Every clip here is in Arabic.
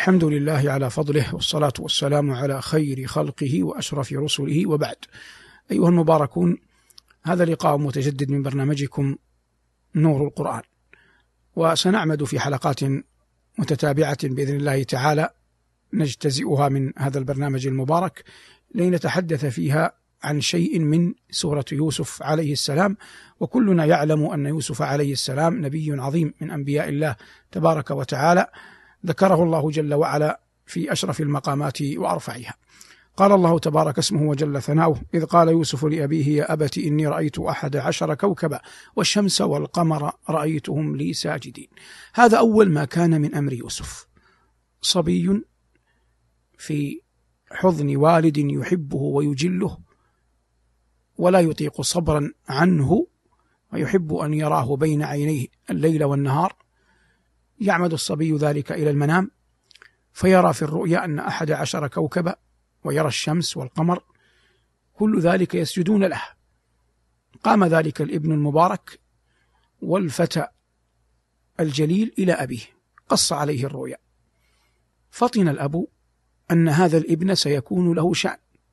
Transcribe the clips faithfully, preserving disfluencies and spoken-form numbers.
الحمد لله على فضله، والصلاة والسلام على خير خلقه وأشرف رسله، وبعد. أيها المباركون، هذا لقاء متجدد من برنامجكم نور القرآن، وسنعمد في حلقات متتابعة بإذن الله تعالى نجتزئها من هذا البرنامج المبارك لنتحدث فيها عن شيء من سورة يوسف عليه السلام. وكلنا يعلم أن يوسف عليه السلام نبي عظيم من أنبياء الله تبارك وتعالى، ذكره الله جل وعلا في أشرف المقامات وأرفعها. قال الله تبارك اسمه وجل ثناؤه: إذ قال يوسف لأبيه يا أبت إني رأيت أحد عشر كوكبا والشمس والقمر رأيتهم لي ساجدين. هذا أول ما كان من أمر يوسف، صبي في حضن والد يحبه ويجله ولا يطيق صبرا عنه، ويحب أن يراه بين عينيه الليل والنهار. يعمد الصبي ذلك إلى المنام فيرى في الرؤيا أن أحد عشر كوكبا، ويرى الشمس والقمر كل ذلك يسجدون له. قام ذلك الابن المبارك والفتى الجليل إلى أبيه، قص عليه الرؤيا. فطن الأب أن هذا الابن سيكون له شأن،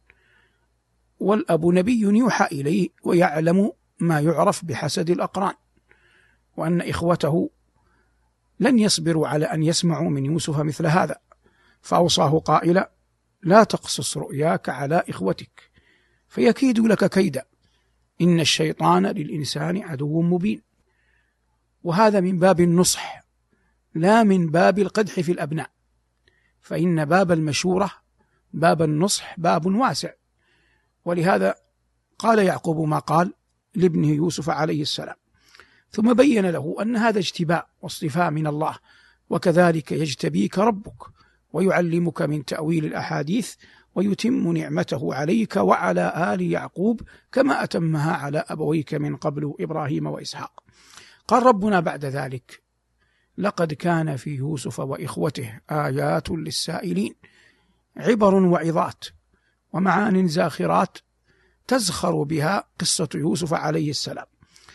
والأب نبي يوحى إليه ويعلم ما يعرف بحسد الأقران، وأن إخوته لن يصبروا على أن يسمعوا من يوسف مثل هذا، فأوصاه قائلا: لا تقصص رؤياك على إخوتك فيكيد لك كيدا، إن الشيطان للإنسان عدو مبين. وهذا من باب النصح لا من باب القدح في الأبناء، فإن باب المشورة باب النصح باب واسع. ولهذا قال يعقوب ما قال لابنه يوسف عليه السلام، ثم بين له أن هذا اجتباء واصطفاء من الله، وكذلك يجتبيك ربك ويعلمك من تأويل الأحاديث ويتم نعمته عليك وعلى آل يعقوب كما أتمها على أبويك من قبل إبراهيم وإسحاق. قال ربنا بعد ذلك: لقد كان في يوسف وإخوته آيات للسائلين، عبر وعظات ومعان زاخرات تزخر بها قصة يوسف عليه السلام.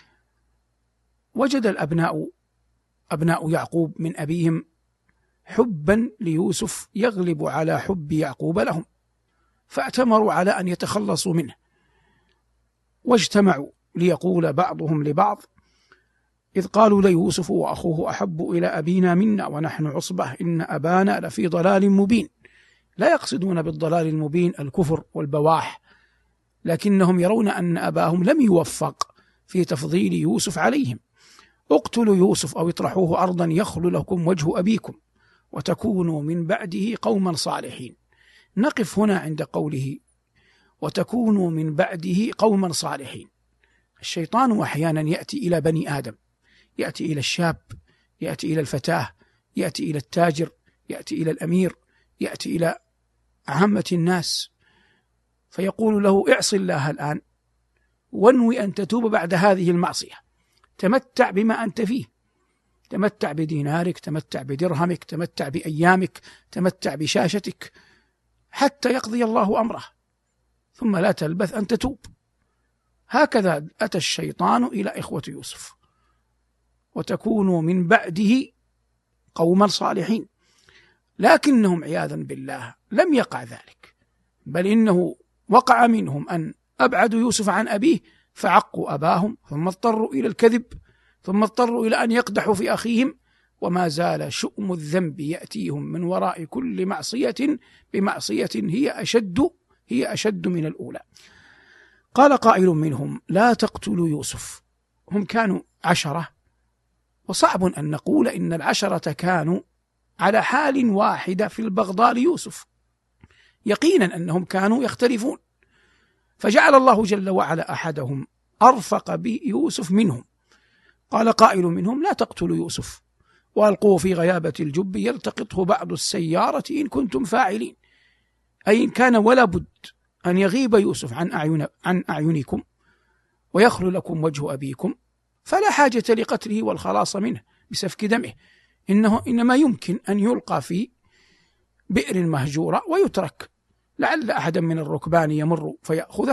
وجد الأبناء أبناء يعقوب من أبيهم حبا ليوسف يغلب على حب يعقوب لهم، فأتمروا على أن يتخلصوا منه، واجتمعوا ليقول بعضهم لبعض: إذ قالوا ليوسف وأخوه أحب إلى أبينا منا ونحن عصبة إن أبانا لفي ضلال مبين. لا يقصدون بالضلال المبين الكفر والبواح، لكنهم يرون أن أباهم لم يوفق في تفضيل يوسف عليهم. اقتلوا يوسف أو اطرحوه أرضا يخل لكم وجه أبيكم وتكونوا من بعده قوما صالحين. نقف هنا عند قوله وتكونوا من بعده قوما صالحين. الشيطان أحيانا يأتي إلى بني آدم، يأتي إلى الشاب، يأتي إلى الفتاة، يأتي إلى التاجر، يأتي إلى الأمير، يأتي إلى عامة الناس، فيقول له: اعص الله الآن وانوي أن تتوب بعد هذه المعصية، تمتع بما أنت فيه، تمتع بدينارك، تمتع بدرهمك، تمتع بأيامك، تمتع بشاشتك حتى يقضي الله أمره، ثم لا تلبث أن تتوب. هكذا أتى الشيطان إلى إخوة يوسف: وتكونوا من بعده قوما صالحين. لكنهم عياذا بالله لم يقع ذلك، بل إنه وقع منهم أن أبعدوا يوسف عن أبيه فعقوا أباهم، ثم اضطروا إلى الكذب، ثم اضطروا إلى أن يقدحوا في أخيهم، وما زال شؤم الذنب يأتيهم من وراء كل معصية بمعصية هي أشد هي أشد من الأولى. قال قائل منهم: لا تقتلوا يوسف. هم كانوا عشرة، وصعب أن نقول إن العشرة كانوا على حال واحدة في البغضاء ليوسف، يقينا أنهم كانوا يختلفون، فجعل الله جل وعلا أحدهم أرفق بيوسف منهم. قال قائل منهم: لا تقتلوا يوسف وألقوه في غيابة الجب يلتقطه بعض السيارة إن كنتم فاعلين، أي إن كان ولا بد أن يغيب يوسف عن أعين عن أعينكم ويخلو لكم وجه أبيكم، فلا حاجة لقتله والخلاص منه بسفك دمه، إنه إنما يمكن أن يلقى في بئر مهجورة ويترك، لعل أحدا من الركبان يمر فيأخذه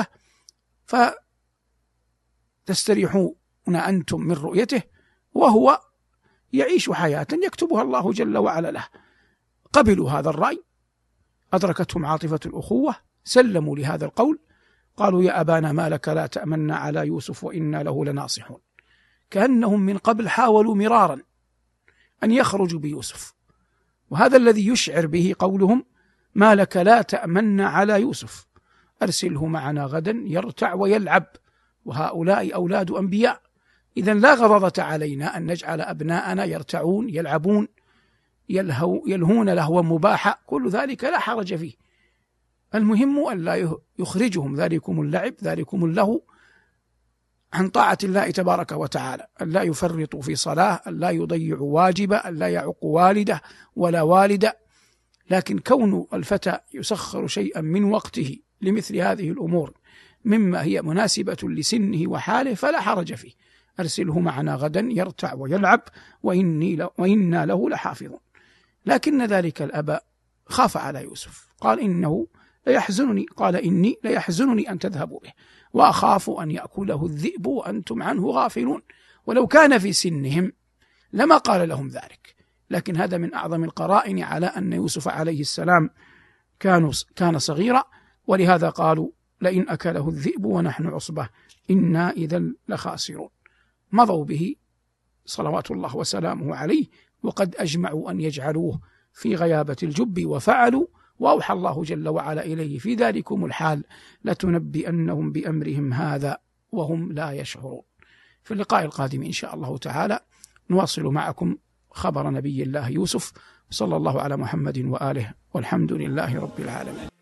فتستريحون أنتم من رؤيته، وهو يعيش حياة يكتبها الله جل وعلا له. قبلوا هذا الرأي، أدركتهم عاطفة الأخوة، سلموا لهذا القول، قالوا يا أبانا ما لك لا تأمنا على يوسف وإنا له لناصحون. كأنهم من قبل حاولوا مرارا أن يخرجوا بيوسف، وهذا الذي يشعر به قولهم ما لك لا تأمنا على يوسف، أرسله معنا غدا يرتع ويلعب، وهؤلاء أولاد أنبياء، إذن لا غضاضة علينا أن نجعل أبناءنا يرتعون يلعبون يلهو يلهون لهوا مباحا، كل ذلك لا حرج فيه. المهم أن لا يخرجهم ذلكم اللعب ذلكم اللهو عن طاعة الله تبارك وتعالى، أن لا يفرطوا في صلاة، أن لا يضيعوا واجبا، أن لا يعق والده ولا والدة. لكن كون الفتى يسخر شيئا من وقته لمثل هذه الأمور مما هي مناسبة لسنه وحاله فلا حرج فيه، أرسله معنا غدا يرتع ويلعب وإني وإنا له لحافظون. لكن ذلك الأب خاف على يوسف، قال إنه ليحزنني قال إني ليحزنني أن تذهبوا به وأخاف أن يأكله الذئب وأنتم عنه غافلون. ولو كان في سنهم لما قال لهم ذلك، لكن هذا من أعظم القرائن على أن يوسف عليه السلام كان كان صغيرا، ولهذا قالوا لئن أكله الذئب ونحن عصبة إنا إذا لخاسرون. مضوا به صلوات الله وسلامه عليه، وقد أجمعوا أن يجعلوه في غيابة الجب وفعلوا، وأوحى الله جل وعلا إليه في ذلكم الحال لتنبئنهم بأمرهم هذا وهم لا يشعرون. في اللقاء القادم إن شاء الله تعالى نواصل معكم خبر نبي الله يوسف، صلى الله على محمد وآله، والحمد لله رب العالمين.